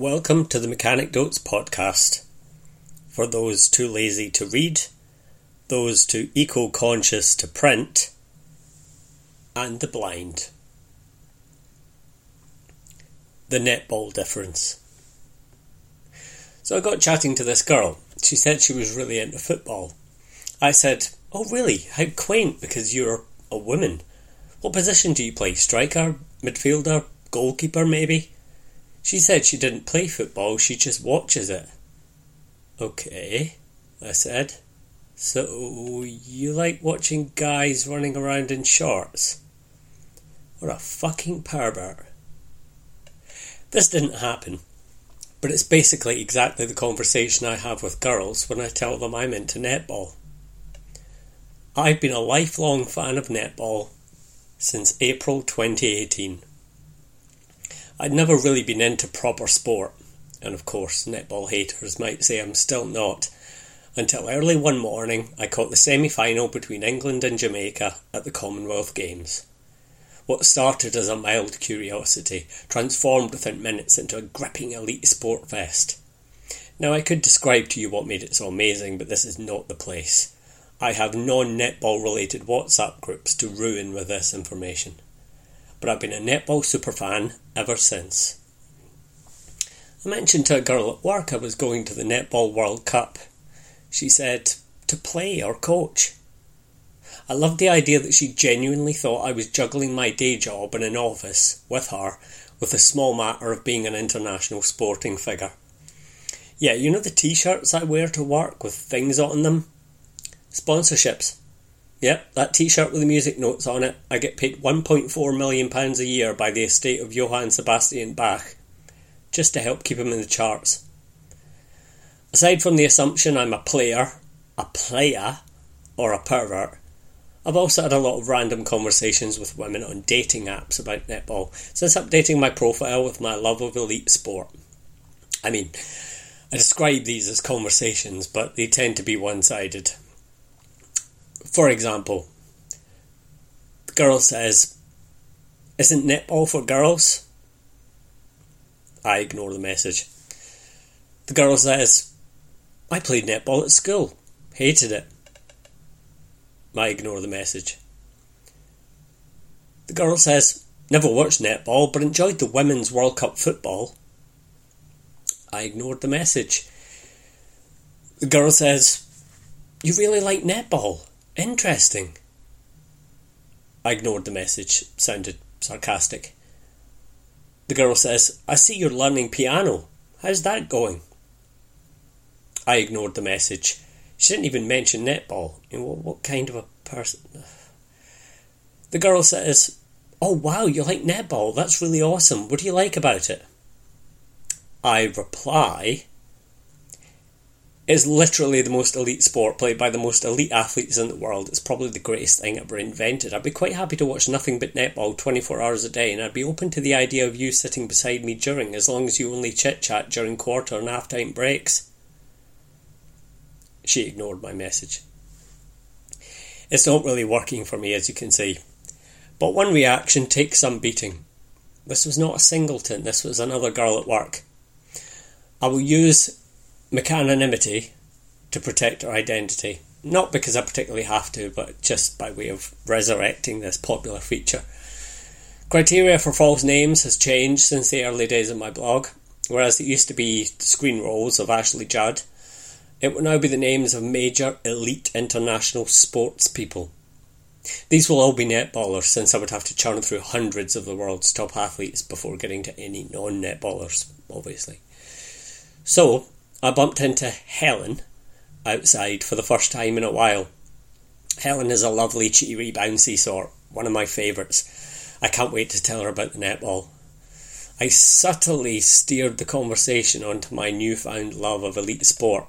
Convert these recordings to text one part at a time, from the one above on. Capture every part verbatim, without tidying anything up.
Welcome to the Mechanicdotes podcast. For those too lazy to read, those too eco-conscious to print, and the blind. The netball difference. So I got chatting to this girl. She said she was really into football. I said, "Oh really? How quaint, because you're a woman. What position do you play? Striker? Midfielder? Goalkeeper maybe?" She said she didn't play football, she just watches it. "Okay," I said. "So you like watching guys running around in shorts?" What a fucking pervert. This didn't happen, but it's basically exactly the conversation I have with girls when I tell them I'm into netball. I've been a lifelong fan of netball since April twenty eighteen. I'd never really been into proper sport, and of course netball haters might say I'm still not, until early one morning I caught the semi-final between England and Jamaica at the Commonwealth Games. What started as a mild curiosity transformed within minutes into a gripping elite sport fest. Now I could describe to you what made it so amazing, but this is not the place. I have non-netball related WhatsApp groups to ruin with this information. But I've been a netball superfan ever since. I mentioned to a girl at work I was going to the Netball World Cup. She said, to play or coach. I loved the idea that she genuinely thought I was juggling my day job in an office with her with the small matter of being an international sporting figure. Yeah, you know the t-shirts I wear to work with things on them? Sponsorships. Yep, that t-shirt with the music notes on it. I get paid one point four million pounds a year by the estate of Johann Sebastian Bach, just to help keep him in the charts. Aside from the assumption I'm a player, a player, or a pervert, I've also had a lot of random conversations with women on dating apps about netball, since updating my profile with my love of elite sport. I mean, I describe these as conversations, but they tend to be one-sided. For example, the girl says, "Isn't netball for girls?" I ignore the message. The girl says, "I played netball at school. Hated it." I ignore the message. The girl says, "Never watched netball, but enjoyed the Women's World Cup football." I ignored the message. The girl says, "You really like netball? Interesting." I ignored the message. Sounded sarcastic. The girl says, "I see you're learning piano. How's that going?" I ignored the message. She didn't even mention netball. You know, what, what kind of a person? The girl says, "Oh wow, you like netball. That's really awesome. What do you like about it?" I reply, "It's literally the most elite sport played by the most elite athletes in the world. It's probably the greatest thing ever invented. I'd be quite happy to watch nothing but netball twenty-four hours a day, and I'd be open to the idea of you sitting beside me during, as long as you only chit-chat during quarter and half-time breaks." She ignored my message. It's not really working for me, as you can see. But one reaction takes some beating. This was not a singleton, this was another girl at work. I will use mechananimity to protect her identity. Not because I particularly have to, but just by way of resurrecting this popular feature. Criteria for false names has changed since the early days of my blog. Whereas it used to be screen rolls of Ashley Judd, it will now be the names of major elite international sports people. These will all be netballers, since I would have to churn through hundreds of the world's top athletes before getting to any non-netballers, obviously. So, I bumped into Helen outside for the first time in a while. Helen is a lovely, cheery, bouncy sort, one of my favourites. I can't wait to tell her about the netball. I subtly steered the conversation onto my newfound love of elite sport.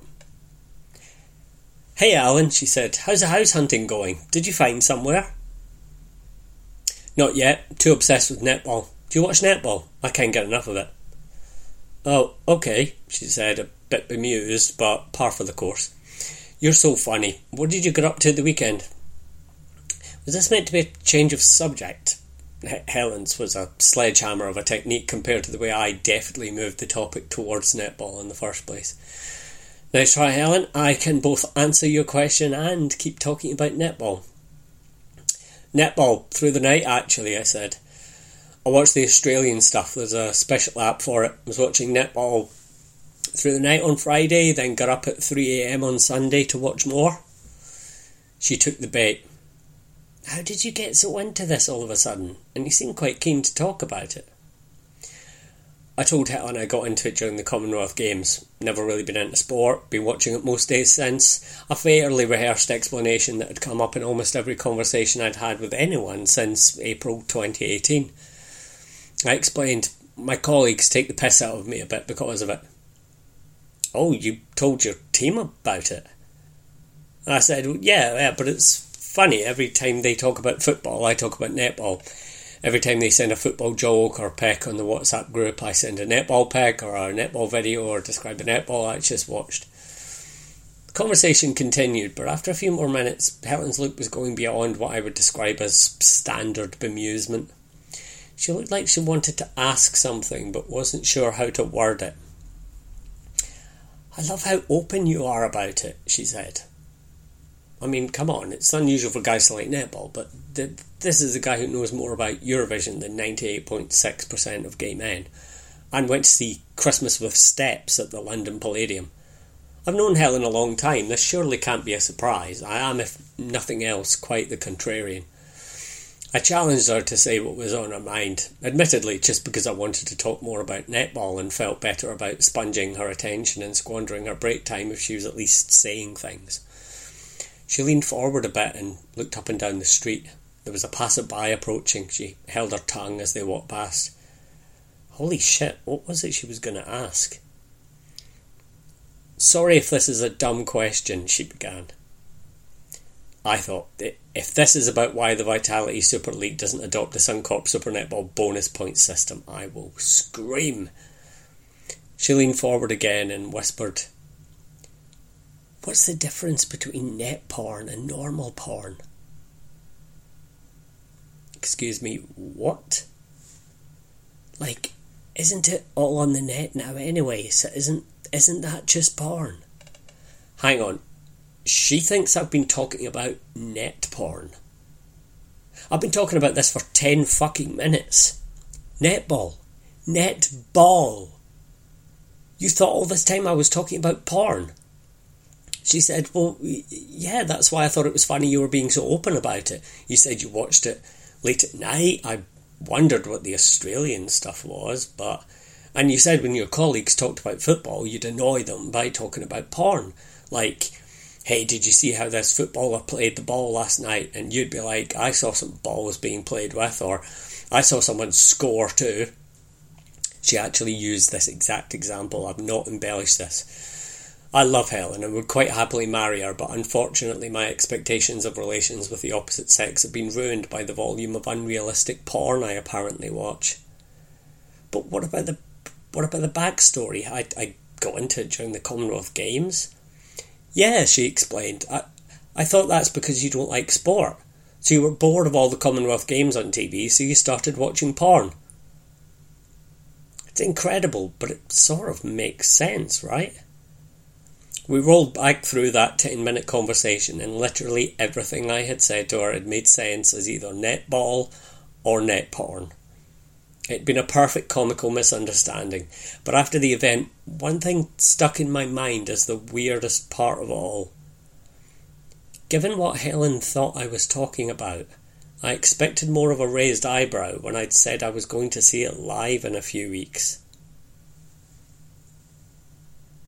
"Hey Alan," she said, "how's the house hunting going? Did you find somewhere?" "Not yet, too obsessed with netball. Do you watch netball? I can't get enough of it." "Oh, okay," she said, a bit bemused, but par for the course. "You're so funny. What did you get up to the weekend?" Was this meant to be a change of subject? Helen's was a sledgehammer of a technique compared to the way I definitely moved the topic towards netball in the first place. Nice try, Helen. I can both answer your question and keep talking about netball. Netball through the night, actually, I said. I watched the Australian stuff. There's a special app for it. I was watching netball through the night on Friday, then got up at three a.m. on Sunday to watch more. She took the bait. How did you get so into this all of a sudden? And you seem quite keen to talk about it. I told Helen I got into it during the Commonwealth Games. Never really been into sport, been watching it most days since. A fairly rehearsed explanation that had come up in almost every conversation I'd had with anyone since April twenty eighteen. I explained, my colleagues take the piss out of me a bit because of it. Oh, you told your team about it? I said, well, yeah, yeah, but it's funny. Every time they talk about football, I talk about netball. Every time they send a football joke or peck on the WhatsApp group, I send a netball peck or a netball video or describe a netball I just watched. The conversation continued, but after a few more minutes, Helen's look was going beyond what I would describe as standard bemusement. She looked like she wanted to ask something, but wasn't sure how to word it. I love how open you are about it, she said. I mean, come on, it's unusual for guys to like netball, but th- this is a guy who knows more about Eurovision than ninety-eight point six percent of gay men, and went to see Christmas with Steps at the London Palladium. I've known Helen a long time. This surely can't be a surprise. I am, if nothing else, quite the contrarian. I challenged her to say what was on her mind, admittedly just because I wanted to talk more about netball and felt better about sponging her attention and squandering her break time if she was at least saying things. She leaned forward a bit and looked up and down the street. There was a passer-by approaching. She held her tongue as they walked past. Holy shit, what was it she was going to ask? Sorry if this is a dumb question, she began. I thought, if this is about why the Vitality Super League doesn't adopt the Suncorp Super Netball bonus point system, I will scream. She leaned forward again and whispered, what's the difference between net porn and normal porn? Excuse me, what? Like, isn't it all on the net now anyway, so isn't, isn't that just porn? Hang on. She thinks I've been talking about net porn. I've been talking about this for ten fucking minutes. Netball. Netball. You thought all this time I was talking about porn? She said, well, yeah, that's why I thought it was funny you were being so open about it. You said you watched it late at night. I wondered what the Australian stuff was, but... And you said when your colleagues talked about football, you'd annoy them by talking about porn. Like, hey, did you see how this footballer played the ball last night? And you'd be like, I saw some balls being played with, or I saw someone score too. She actually used this exact example. I've not embellished this. I love Helen and would quite happily marry her, but unfortunately my expectations of relations with the opposite sex have been ruined by the volume of unrealistic porn I apparently watch. But what about the what about the backstory? I, I got into it during the Commonwealth Games. Yeah, she explained. I, I thought that's because you don't like sport. So you were bored of all the Commonwealth Games on T V, so you started watching porn. It's incredible, but it sort of makes sense, right? We rolled back through that ten-minute conversation, and literally everything I had said to her had made sense as either netball or net porn. It'd been a perfect comical misunderstanding, but after the event, one thing stuck in my mind as the weirdest part of it all. Given what Helen thought I was talking about, I expected more of a raised eyebrow when I'd said I was going to see it live in a few weeks.